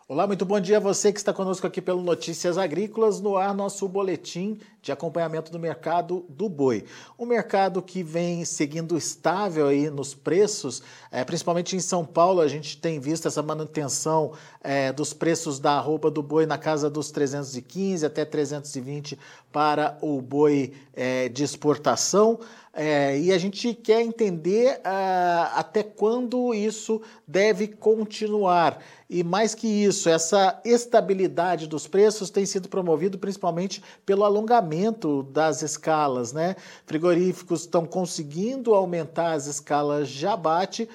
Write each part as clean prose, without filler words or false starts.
Olá, muito bom dia a você que está conosco aqui pelo Notícias Agrícolas, no ar nosso boletim de acompanhamento do mercado do boi. Um mercado que vem seguindo estável aí nos preços, principalmente em São Paulo, a gente tem visto essa manutenção dos preços da arroba do boi na casa dos 315 até 320 para o boi de exportação. E a gente quer entender até quando isso deve continuar. E mais que isso, essa estabilidade dos preços tem sido promovido principalmente pelo alongamento das escalas, né? Frigoríficos estão conseguindo aumentar as escalas de abate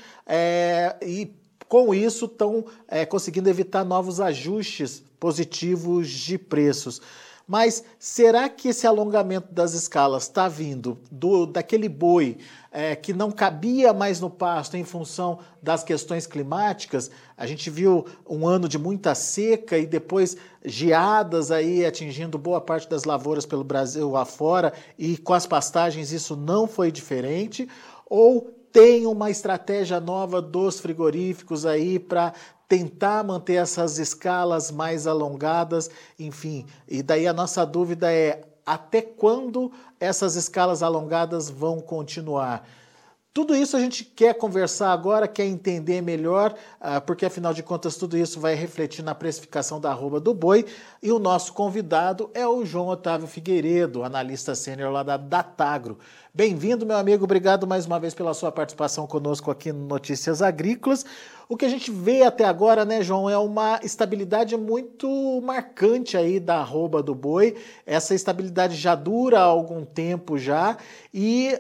e com isso estão conseguindo evitar novos ajustes positivos de preços. Mas será que esse alongamento das escalas está vindo daquele boi que não cabia mais no pasto em função das questões climáticas? A gente viu um ano de muita seca e depois geadas aí atingindo boa parte das lavouras pelo Brasil afora, e com as pastagens isso não foi diferente? Ou tem uma estratégia nova dos frigoríficos aí para tentar manter essas escalas mais alongadas, enfim. E daí a nossa dúvida é até quando essas escalas alongadas vão continuar? Tudo isso a gente quer conversar agora, quer entender melhor, porque afinal de contas tudo isso vai refletir na precificação da arroba do boi. E o nosso convidado é o João Otávio Figueiredo, analista sênior lá da Datagro. Bem-vindo, meu amigo, obrigado mais uma vez pela sua participação conosco aqui no Notícias Agrícolas. O que a gente vê até agora, né, João, é uma estabilidade muito marcante aí da arroba do boi. Essa estabilidade já dura há algum tempo já e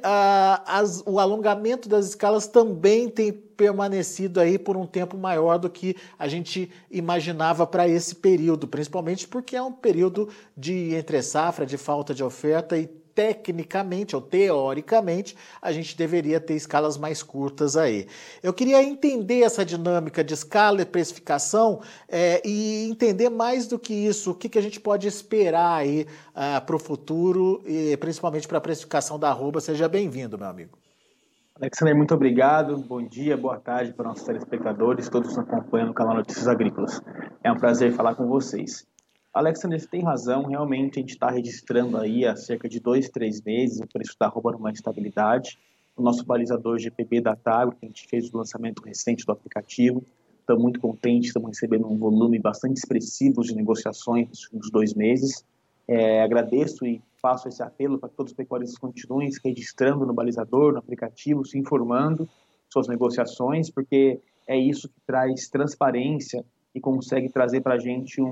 o alongamento das escalas também tem permanecido aí por um tempo maior do que a gente imaginava para esse período, principalmente porque é um período de entre-safra, de falta de oferta e tecnicamente ou teoricamente a gente deveria ter escalas mais curtas aí. Eu queria entender essa dinâmica de escala e precificação e entender mais do que isso, o que a gente pode esperar aí para o futuro e principalmente para a precificação da arroba. Seja bem-vindo, meu amigo. Alexander, muito obrigado. Bom dia, boa tarde para nossos telespectadores, todos que nos acompanham no canal Notícias Agrícolas. É um prazer falar com vocês. Alexander, você tem razão, realmente a gente está registrando aí há cerca de 2, 3 meses o preço da arroba numa estabilidade. O nosso balizador GPB da Tagro, que a gente fez o lançamento recente do aplicativo, estamos muito contentes, estamos recebendo um volume bastante expressivo de negociações nos últimos 2 meses. Agradeço e faço esse apelo para que todos os pecuaristas continuem se registrando no balizador, no aplicativo, se informando suas negociações, porque é isso que traz transparência e consegue trazer para a gente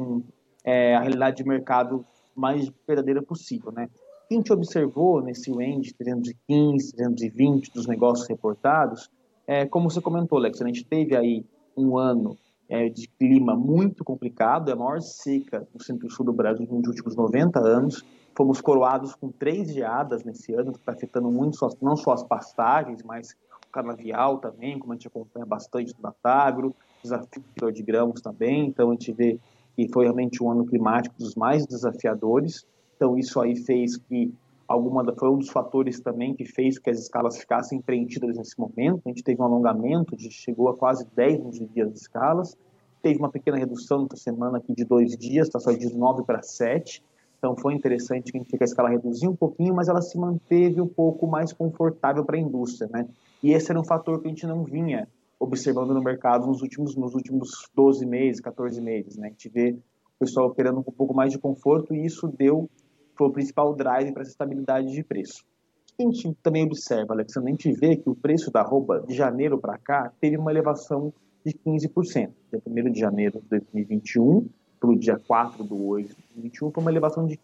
a realidade de mercado mais verdadeira possível, né? A gente observou nesse range 315, 320 dos negócios reportados, como você comentou, Alex, a gente teve aí um ano de clima muito complicado, é a maior seca no centro-sul do Brasil nos últimos 90 anos. Fomos coroados com 3 geadas nesse ano, que está afetando muito não só as pastagens, mas o canavial também, como a gente acompanha bastante no Datagro, desafio de grãos também. Então a gente vê que foi realmente um ano climático dos mais desafiadores. Então isso aí fez que foi um dos fatores também que fez que as escalas ficassem preenchidas nesse momento. A gente teve um alongamento, chegou a quase 10 dias de escalas, teve uma pequena redução nessa semana aqui de 2 dias, está só de 9 para 7. Então foi interessante que a gente vê que a escala reduziu um pouquinho, mas ela se manteve um pouco mais confortável para a indústria, né? E esse era um fator que a gente não vinha observando no mercado nos últimos 12 meses, 14 meses, né? A gente vê o pessoal operando com um pouco mais de conforto e isso foi o principal drive para essa estabilidade de preço. O que a gente também observa, Alexandre, a gente vê que o preço da arroba de janeiro para cá teve uma elevação de 15%. Dia 1º de janeiro de 2021 para o dia 4 de 8 de 2021 foi uma elevação de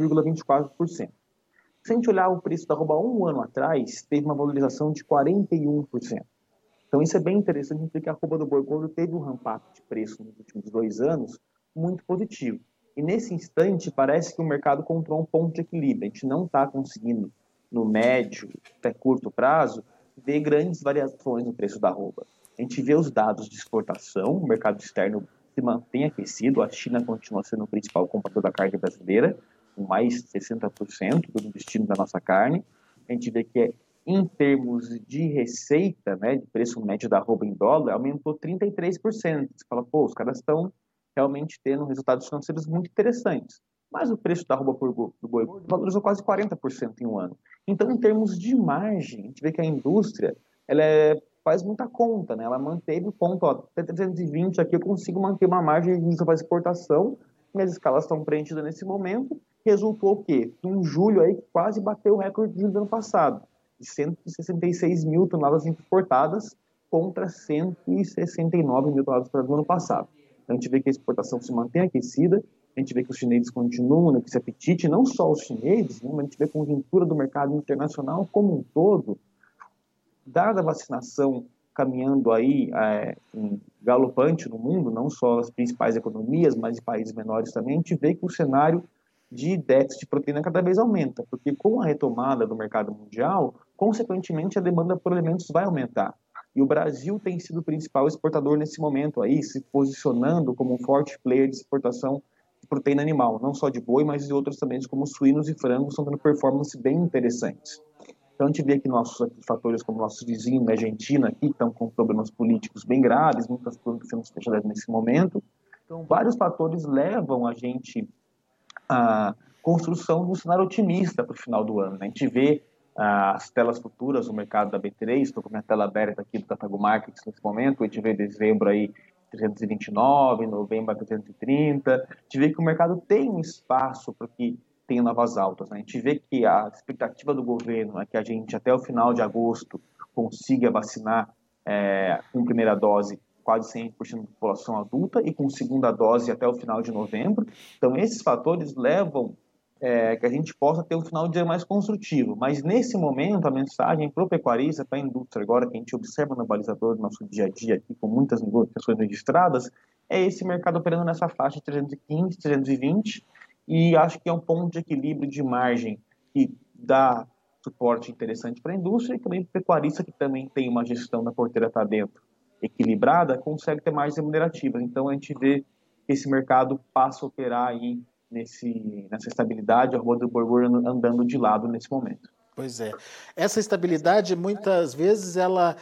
15,24%. Se a gente olhar o preço da arroba um ano atrás, teve uma valorização de 41%. Então isso é bem interessante, porque a arroba do boi gordo teve um ramp-up de preço nos últimos 2 anos muito positivo. E nesse instante, parece que o mercado encontrou um ponto de equilíbrio. A gente não está conseguindo, no médio até curto prazo, ver grandes variações no preço da arroba. A gente vê os dados de exportação, o mercado externo se mantém aquecido, a China continua sendo o principal comprador da carne brasileira, com mais de 60% do destino da nossa carne. A gente vê que em termos de receita, né, de preço médio da arroba em dólar, aumentou 33%. Você fala, pô, os caras estão realmente tendo resultados financeiros muito interessantes. Mas o preço da arroba do boi valorizou quase 40% em um ano. Então, em termos de margem, a gente vê que a indústria faz muita conta, né? Ela manteve o ponto, até 320 aqui eu consigo manter uma margem de para exportação, minhas escalas estão preenchidas nesse momento, resultou o quê? Um julho aí que quase bateu o recorde do ano passado, de 166 mil toneladas exportadas contra 169 mil toneladas no ano passado. Então, a gente vê que a exportação se mantém aquecida, a gente vê que os chineses continuam nesse apetite, não só os chineses, né, mas a gente vê a conjuntura do mercado internacional como um todo, dada a vacinação caminhando aí galopante no mundo, não só as principais economias, mas em países menores também, a gente vê que o cenário de déficit de proteína cada vez aumenta, porque com a retomada do mercado mundial, consequentemente a demanda por alimentos vai aumentar. E o Brasil tem sido o principal exportador nesse momento aí, se posicionando como um forte player de exportação de proteína animal, não só de boi, mas de outros também, como suínos e frangos, estão tendo performances bem interessantes. Então, a gente vê que nossos fatores, como nossos vizinhos na Argentina, aqui estão com problemas políticos bem graves, muitas plantas sendo fechadas nesse momento. Então, vários fatores levam a gente à construção de um cenário otimista para o final do ano. A gente vê as telas futuras no mercado da B3, estou com a minha tela aberta aqui do Catago Markets nesse momento, a gente vê dezembro aí 329, novembro 330, a gente vê que o mercado tem um espaço para que tenha novas altas. Né? A gente vê que a expectativa do governo é que a gente, até o final de agosto, consiga vacinar com primeira dose quase 100% da população adulta e com segunda dose até o final de novembro. Então, esses fatores levam que a gente possa ter um final de ano mais construtivo. Mas, nesse momento, a mensagem para o pecuarista, para a indústria agora, que a gente observa no balizador do nosso dia a dia, aqui, com muitas negociações registradas, é esse mercado operando nessa faixa de 315, 320, e acho que é um ponto de equilíbrio de margem que dá suporte interessante para a indústria e também para o pecuarista, que também tem uma gestão da porteira para dentro equilibrada, consegue ter mais remunerativas. Então, a gente vê que esse mercado passa a operar aí nessa estabilidade, a rua do boi andando de lado nesse momento. Pois é. Essa estabilidade, muitas vezes, ela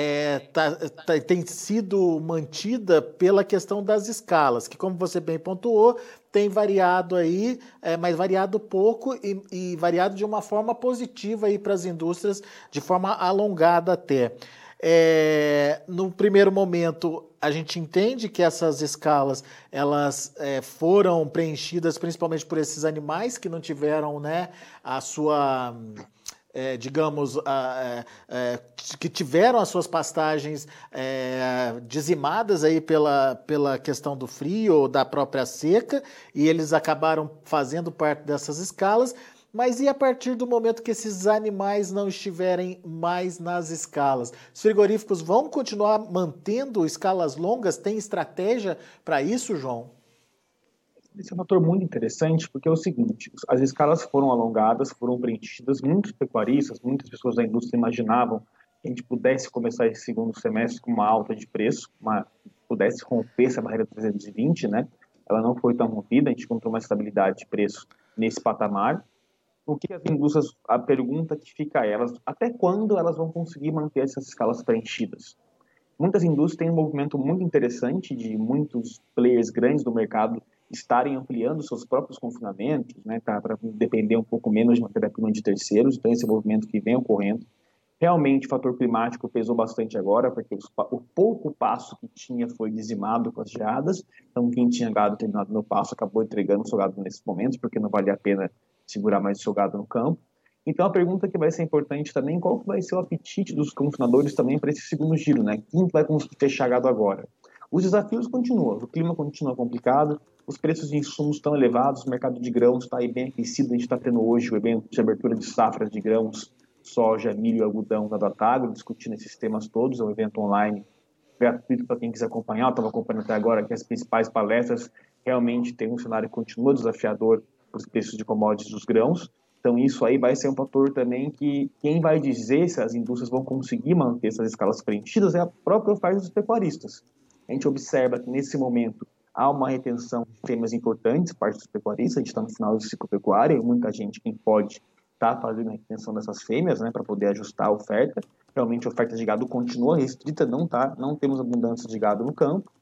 tem sido mantida pela questão das escalas, que, como você bem pontuou, tem variado aí, mas variado pouco e variado de uma forma positiva aí para as indústrias, de forma alongada até. No primeiro momento, a gente entende que essas escalas elas foram preenchidas principalmente por esses animais que não tiveram, né, a sua... digamos, que tiveram as suas pastagens dizimadas aí pela questão do frio ou da própria seca, e eles acabaram fazendo parte dessas escalas. Mas e a partir do momento que esses animais não estiverem mais nas escalas? Os frigoríficos vão continuar mantendo escalas longas? Tem estratégia para isso, João? Esse é um fator muito interessante, porque é o seguinte, as escalas foram alongadas, foram preenchidas, muitos pecuaristas, muitas pessoas da indústria imaginavam que a gente pudesse começar esse segundo semestre com uma alta de preço, pudesse romper essa barreira de 320, né? Ela não foi tão rompida, a gente encontrou uma estabilidade de preço nesse patamar. O que as indústrias, a pergunta que fica a elas, até quando elas vão conseguir manter essas escalas preenchidas? Muitas indústrias têm um movimento muito interessante de muitos players grandes do mercado estarem ampliando seus próprios confinamentos, né, para depender um pouco menos de matéria-prima de terceiros, então esse movimento que vem ocorrendo. Realmente o fator climático pesou bastante agora, porque o pouco pasto que tinha foi dizimado com as geadas, então quem tinha gado terminado no pasto acabou entregando o seu gado nesses momentos, porque não valia a pena segurar mais o seu gado no campo. Então, a pergunta que vai ser importante também, qual que vai ser o apetite dos confinadores também para esse segundo giro, né? Quem vai conseguir fechar gado agora? Os desafios continuam, o clima continua complicado, os preços de insumos estão elevados, o mercado de grãos está aí bem aquecido, a gente está tendo hoje o evento de abertura de safras de grãos, soja, milho e algodão da Datagro, discutindo esses temas todos, é um evento online gratuito para quem quiser acompanhar, eu estava acompanhando até agora que as principais palestras realmente tem um cenário que continua desafiador para os preços de commodities dos grãos. Então, isso aí vai ser um fator também que quem vai dizer se as indústrias vão conseguir manter essas escalas preenchidas é a própria oferta dos pecuaristas. A gente observa que, nesse momento, há uma retenção de fêmeas importantes, parte dos pecuaristas, a gente está no final do ciclo pecuário, e muita gente, quem pode, está fazendo a retenção dessas fêmeas, né, para poder ajustar a oferta. Realmente, a oferta de gado continua restrita, não temos abundância de gado no campo.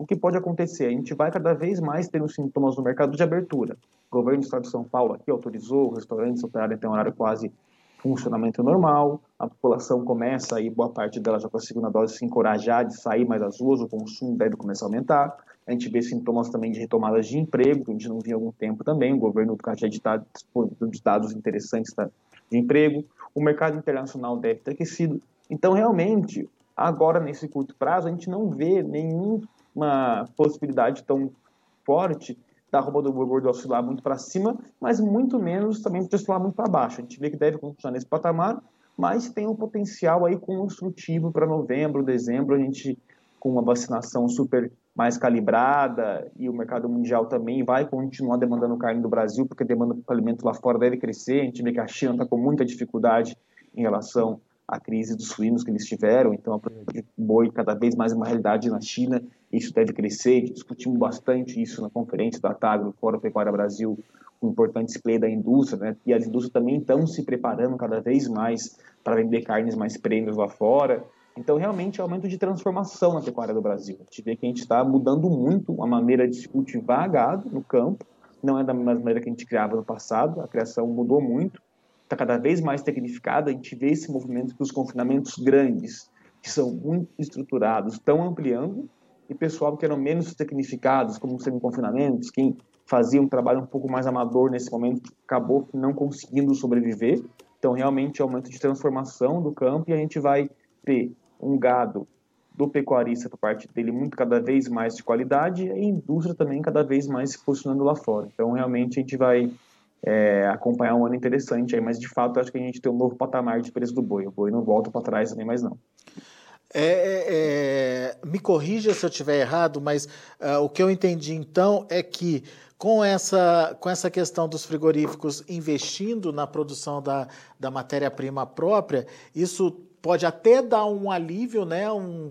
o que pode acontecer? A gente vai cada vez mais tendo sintomas no mercado de abertura. O governo do estado de São Paulo aqui autorizou os restaurantes operarem até um horário quase funcionamento normal, a população começa aí, boa parte dela já com a segunda dose, se encorajar de sair mais às ruas, o consumo deve começar a aumentar. A gente vê sintomas também de retomadas de emprego, que a gente não via há algum tempo também, o governo já está disponibilizando dados interessantes de emprego, o mercado internacional deve ter aquecido. Então, realmente, agora, nesse curto prazo, a gente não vê nenhuma possibilidade tão forte da arroba do boi gordo oscilar muito para cima, mas muito menos também de oscilar muito para baixo. A gente vê que deve continuar nesse patamar, mas tem um potencial aí construtivo para novembro, dezembro, a gente com uma vacinação super mais calibrada e o mercado mundial também vai continuar demandando carne do Brasil, porque a demanda por alimento lá fora deve crescer. A gente vê que a China está com muita dificuldade em relação à crise dos suínos que eles tiveram, então a produção de boi cada vez mais é uma realidade na China, isso deve crescer. Discutimos bastante isso na conferência da Tagro, Fórum Pecuária Brasil, com importantes play da indústria, né? E as indústrias também estão se preparando cada vez mais para vender carnes mais premium lá fora. Então, realmente, é um aumento de transformação na pecuária do Brasil. A gente vê que a gente está mudando muito a maneira de se cultivar gado no campo, não é da mesma maneira que a gente criava no passado, a criação mudou muito, está cada vez mais tecnificada. A gente vê esse movimento que os confinamentos grandes, que são muito estruturados, estão ampliando, e pessoal que eram menos tecnificados, como semi-confinamentos, quem fazia um trabalho um pouco mais amador nesse momento, acabou não conseguindo sobreviver. Então, realmente, é um aumento de transformação do campo e a gente vai ter um gado do pecuarista, por parte dele, muito cada vez mais de qualidade, e a indústria também cada vez mais se posicionando lá fora. Então, realmente, a gente vai acompanhar um ano interessante aí, mas de fato acho que a gente tem um novo patamar de preço do boi. O boi não volta para trás também mais não. Me corrija se eu estiver errado, mas o que eu entendi então é que com essa questão dos frigoríficos investindo na produção da matéria-prima própria, isso pode até dar um alívio, né?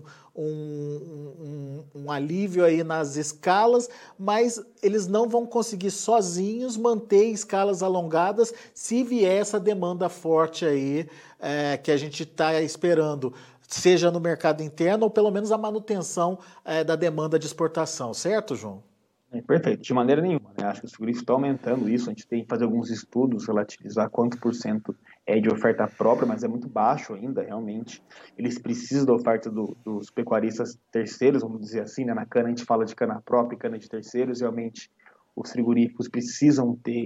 Um alívio aí nas escalas, mas eles não vão conseguir sozinhos manter escalas alongadas se vier essa demanda forte aí que a gente está esperando, seja no mercado interno ou pelo menos a manutenção da demanda de exportação, certo, João? Perfeito, de maneira nenhuma, né? Acho que os frigoríficos estão aumentando isso, a gente tem que fazer alguns estudos, relativizar quanto por cento é de oferta própria, mas é muito baixo ainda, realmente. Eles precisam da oferta dos pecuaristas terceiros, vamos dizer assim, né? Na cana a gente fala de cana própria e cana de terceiros, realmente os frigoríficos precisam ter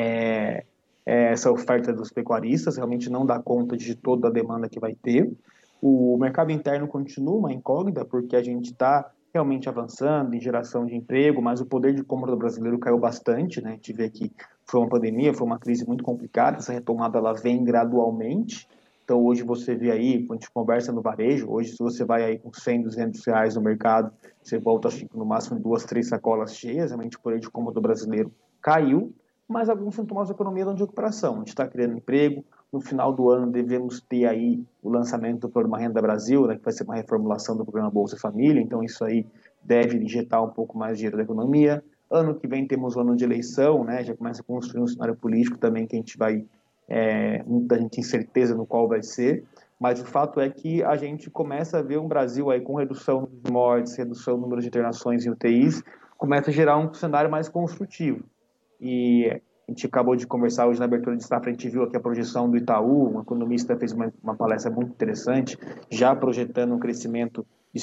essa oferta dos pecuaristas, realmente não dá conta de toda a demanda que vai ter. O mercado interno continua uma incógnita, porque a gente está realmente avançando em geração de emprego, mas o poder de compra do brasileiro caiu bastante, né? A gente vê que foi uma pandemia, foi uma crise muito complicada, essa retomada ela vem gradualmente. Então hoje você vê aí, quando a gente conversa no varejo, hoje se você vai aí com 100, 200 reais no mercado, você volta acho que no máximo 2, 3 sacolas cheias, realmente o poder de compra do brasileiro caiu, mas alguns sintomas da economia dão de recuperação. A gente está criando emprego, no final do ano devemos ter aí o lançamento do Programa Renda Brasil, né, que vai ser uma reformulação do Programa Bolsa Família, então isso aí deve injetar um pouco mais de dinheiro da economia. Ano que vem temos o ano de eleição, né, já começa a construir um cenário político também que a gente vai, muita gente incerteza no qual vai ser, mas o fato é que a gente começa a ver um Brasil aí com redução de mortes, redução do número de internações em UTIs, começa a gerar um cenário mais construtivo. E a gente acabou de conversar hoje na abertura de safra, a gente viu aqui a projeção do Itaú, um economista fez uma palestra muito interessante, já projetando um crescimento de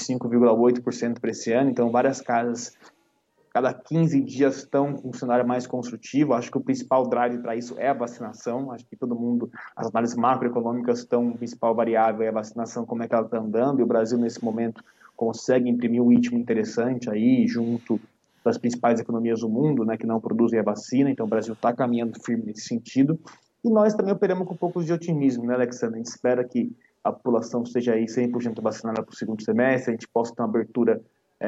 5,8% para esse ano. Então, várias casas, cada 15 dias estão com um cenário mais construtivo. Acho que o principal drive para isso é a vacinação. Acho que todo mundo, as análises macroeconômicas estão, a principal variável é a vacinação, como é que ela está andando, e o Brasil, nesse momento, consegue imprimir um ritmo interessante aí, junto das principais economias do mundo, né, que não produzem a vacina. Então o Brasil está caminhando firme nesse sentido. E nós também operamos com um pouco de otimismo, né, Alexandre? A gente espera que a população esteja aí 100% vacinada para o segundo semestre, a gente possa ter uma abertura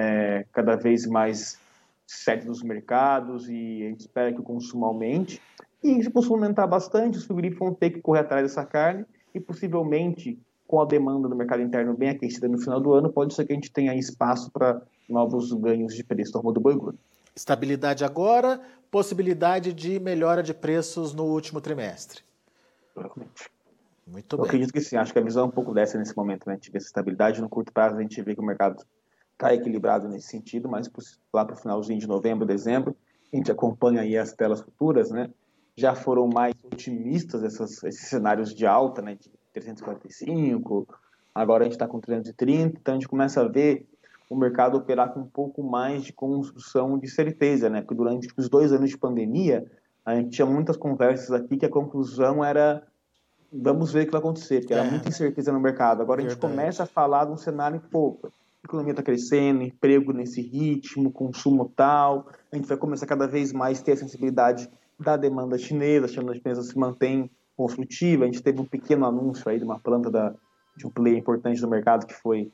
cada vez mais certa dos mercados, e a gente espera que o consumo aumente. E se o consumo aumentar bastante, os frigoríficos vão ter que correr atrás dessa carne e possivelmente, com a demanda do mercado interno bem aquecida no final do ano, pode ser que a gente tenha espaço para novos ganhos de preço no ramo do boi gordo. Estabilidade agora, possibilidade de melhora de preços no último trimestre. Provavelmente. Muito Eu bem. acredito que sim, acho que a visão é um pouco dessa nesse momento, né? A gente vê essa estabilidade no curto prazo, a gente vê que o mercado está equilibrado nesse sentido, mas lá para o finalzinho de novembro, dezembro, a gente acompanha aí as telas futuras, né? Já foram mais otimistas esses cenários de alta, né? De 345, agora a gente está com 330, então a gente começa a ver o mercado operar com um pouco mais de construção de certeza, né? Porque durante os 2 anos de pandemia, a gente tinha muitas conversas aqui que a conclusão era vamos ver o que vai acontecer, porque era muita incerteza no mercado. Agora a gente começa a falar de um cenário, pô, a economia está crescendo, emprego nesse ritmo, consumo tal, a gente vai começar cada vez mais a ter a sensibilidade da demanda chinesa, a demanda chinesa se mantém construtiva, a gente teve um pequeno anúncio aí de uma planta de um player importante do mercado que foi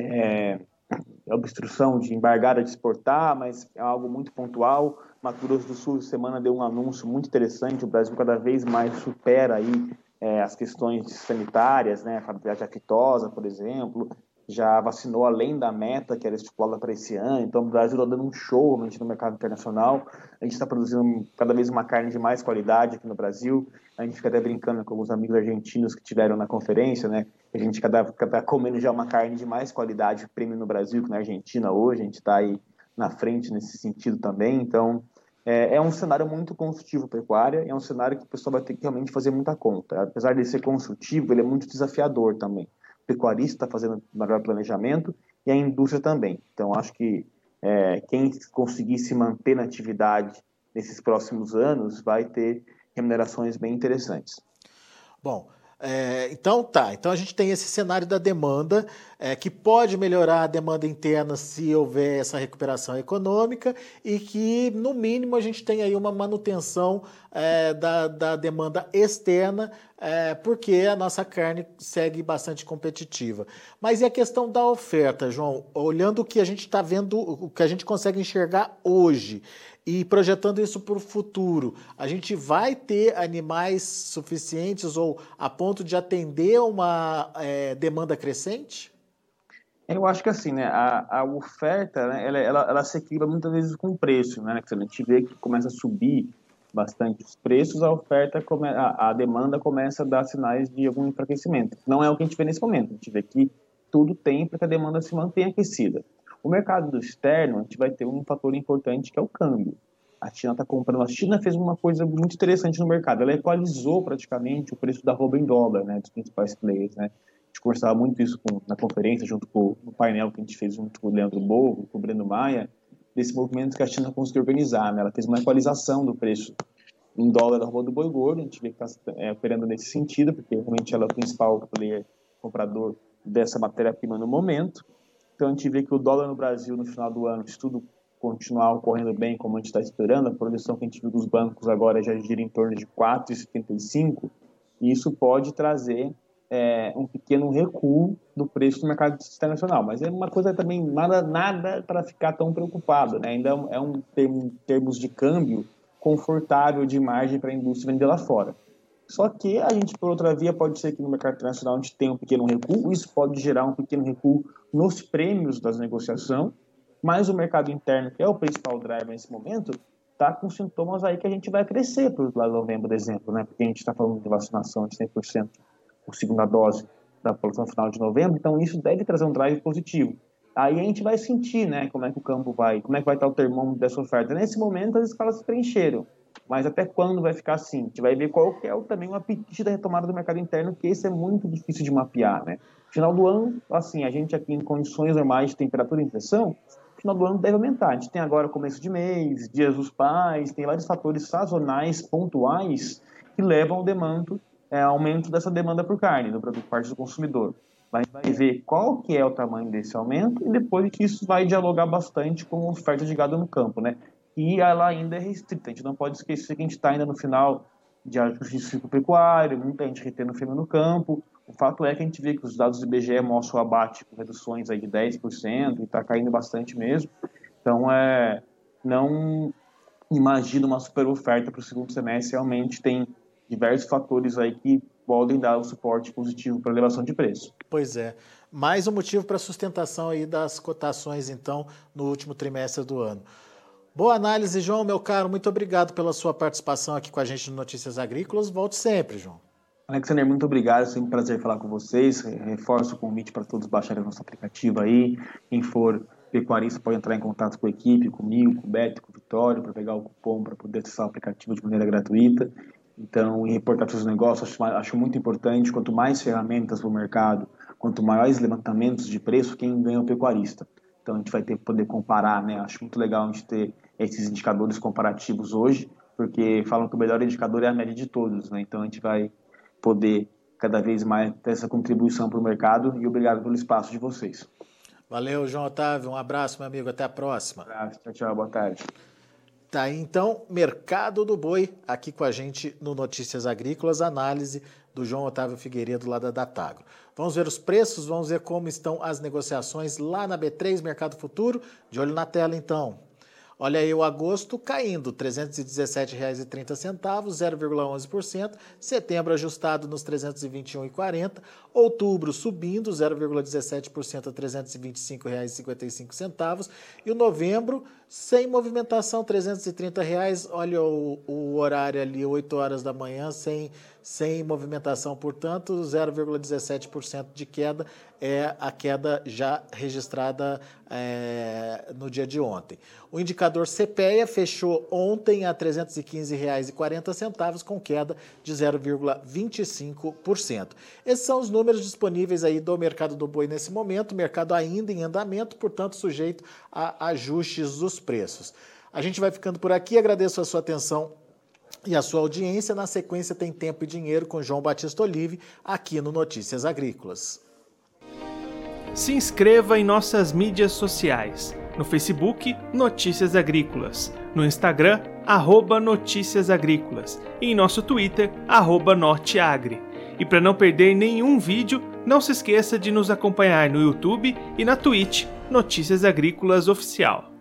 a obstrução de embargada de exportar, mas é algo muito pontual. Mato Grosso do Sul, semana deu um anúncio muito interessante, o Brasil cada vez mais supera aí as questões sanitárias, né, a fabricidade aftosa, por exemplo, já vacinou além da meta que era estipulada para esse ano, então o Brasil está dando um show realmente no mercado internacional, a gente está produzindo cada vez uma carne de mais qualidade aqui no Brasil, a gente fica até brincando com alguns amigos argentinos que tiveram na conferência, né, a gente cada comendo já uma carne de mais qualidade, prêmio no Brasil que na Argentina hoje, a gente está aí na frente nesse sentido também, então é um cenário muito construtivo pecuária, é um cenário que o pessoal vai ter que realmente fazer muita conta. Apesar de ser construtivo, ele é muito desafiador também. O pecuarista está fazendo melhor planejamento e a indústria também. Então, acho que quem conseguir se manter na atividade nesses próximos anos vai ter remunerações bem interessantes. Bom, então a gente tem esse cenário da demanda, que pode melhorar a demanda interna se houver essa recuperação econômica e que, no mínimo, a gente tem aí uma manutenção da demanda externa, porque a nossa carne segue bastante competitiva. Mas e a questão da oferta, João? Olhando o que a gente está vendo, o que a gente consegue enxergar hoje, e projetando isso para o futuro, a gente vai ter animais suficientes ou a ponto de atender uma demanda crescente? Eu acho que assim, né, a oferta, né, ela se equilibra muitas vezes com o preço, né? Que a gente vê que começa a subir bastante os preços, a demanda começa a dar sinais de algum enfraquecimento. Não é o que a gente vê nesse momento. A gente vê que tudo tem para que a demanda se mantenha aquecida. O mercado externo, a gente vai ter um fator importante que é o câmbio. A China está comprando. A China fez uma coisa muito interessante no mercado. Ela equalizou praticamente o preço da arroba em dólar, né, dos principais players, né. A gente conversava muito isso na conferência, junto com o painel que a gente fez junto com o Leandro Bovo, com o Breno Maia, desse movimento que a China conseguiu organizar, né. Ela fez uma equalização do preço em dólar da arroba do boi gordo. A gente vê que está operando nesse sentido, porque realmente ela é o principal player comprador dessa matéria-prima no momento. Então, a gente vê que o dólar no Brasil, no final do ano, se tudo continuar ocorrendo bem, como a gente está esperando, a projeção que a gente viu dos bancos agora já gira em torno de 4,75, e isso pode trazer um pequeno recuo do preço do mercado internacional. Mas é uma coisa também, nada para ficar tão preocupado, né? Ainda em termos de câmbio, confortável de margem para a indústria vender lá fora. Só que a gente, por outra via, pode ser que no mercado internacional a gente tenha um pequeno recuo, isso pode gerar um pequeno recuo nos prêmios das negociações, mas o mercado interno, que é o principal driver nesse momento, está com sintomas aí que a gente vai crescer para o novembro, dezembro, né? Porque a gente está falando de vacinação de 100% por segunda dose da população final de novembro, então isso deve trazer um drive positivo. Aí a gente vai sentir, né, como é que o campo vai, como é que vai estar o termômetro dessa oferta. Nesse momento as escalas se preencheram, mas até quando vai ficar assim? A gente vai ver qual que é também o apetite da retomada do mercado interno, que esse é muito difícil de mapear, né? Final do ano, assim, a gente aqui em condições normais de temperatura e pressão, final do ano deve aumentar. A gente tem agora começo de mês, dias dos pais, tem vários fatores sazonais, pontuais, que levam ao aumento dessa demanda por carne, por parte do consumidor. Mas vai ver qual que é o tamanho desse aumento e depois que isso vai dialogar bastante com a oferta de gado no campo, né? E ela ainda é restrita. A gente não pode esquecer que a gente está ainda no final de ajuste de ciclo pecuário, muita gente retendo fêmea no campo. O fato é que a gente vê que os dados do IBGE mostram o abate com reduções aí de 10% e está caindo bastante mesmo. Então, não imagino uma super oferta para o segundo semestre. Realmente tem diversos fatores aí que podem dar o suporte positivo para a elevação de preço. Pois é. Mais um motivo para a sustentação aí das cotações, então, no último trimestre do ano. Boa análise, João, meu caro. Muito obrigado pela sua participação aqui com a gente no Notícias Agrícolas. Volte sempre, João. Alexander, muito obrigado. É sempre um prazer falar com vocês. Reforço o convite para todos baixarem o nosso aplicativo aí. Quem for pecuarista pode entrar em contato com a equipe, comigo, com o Beto, com o Vitório, para pegar o cupom para poder acessar o aplicativo de maneira gratuita. Então, e reportar seus negócios, acho muito importante. Quanto mais ferramentas para o mercado, quanto maiores levantamentos de preço, quem ganha é o pecuarista. Então, a gente vai ter que poder comparar, né? Acho muito legal a gente ter esses indicadores comparativos hoje, porque falam que o melhor indicador é a média de todos, né? Então, a gente vai poder cada vez mais ter essa contribuição para o mercado, e obrigado pelo espaço de vocês. Valeu, João Otávio. Um abraço, meu amigo. Até a próxima. Um abraço. Tchau, tchau. Boa tarde. Tá aí, então, Mercado do Boi, aqui com a gente no Notícias Agrícolas, análise do João Otávio Figueiredo, lá da Datagro. Vamos ver os preços, vamos ver como estão as negociações lá na B3, Mercado Futuro. De olho na tela, então. Olha aí o agosto caindo, R$ 317,30, 0,11%. Setembro ajustado nos R$ 321,40. Outubro subindo, 0,17% a R$ 325,55. E o novembro, sem movimentação, R$ 330. Olha o horário ali, 8 horas da manhã, sem movimentação, portanto, 0,17% de queda é a queda já registrada no dia de ontem. O indicador CPEA fechou ontem a R$ 315,40, com queda de 0,25%. Esses são os números disponíveis aí do mercado do boi nesse momento, mercado ainda em andamento, portanto, sujeito a ajustes dos preços. A gente vai ficando por aqui, agradeço a sua atenção e a sua audiência. Na sequência tem Tempo e Dinheiro com João Batista Olive, aqui no Notícias Agrícolas. Se inscreva em nossas mídias sociais. No Facebook, Notícias Agrícolas. No Instagram, @Notícias Agrícolas. E em nosso Twitter, @Norteagri. E para não perder nenhum vídeo, não se esqueça de nos acompanhar no YouTube e na Twitch, Notícias Agrícolas Oficial.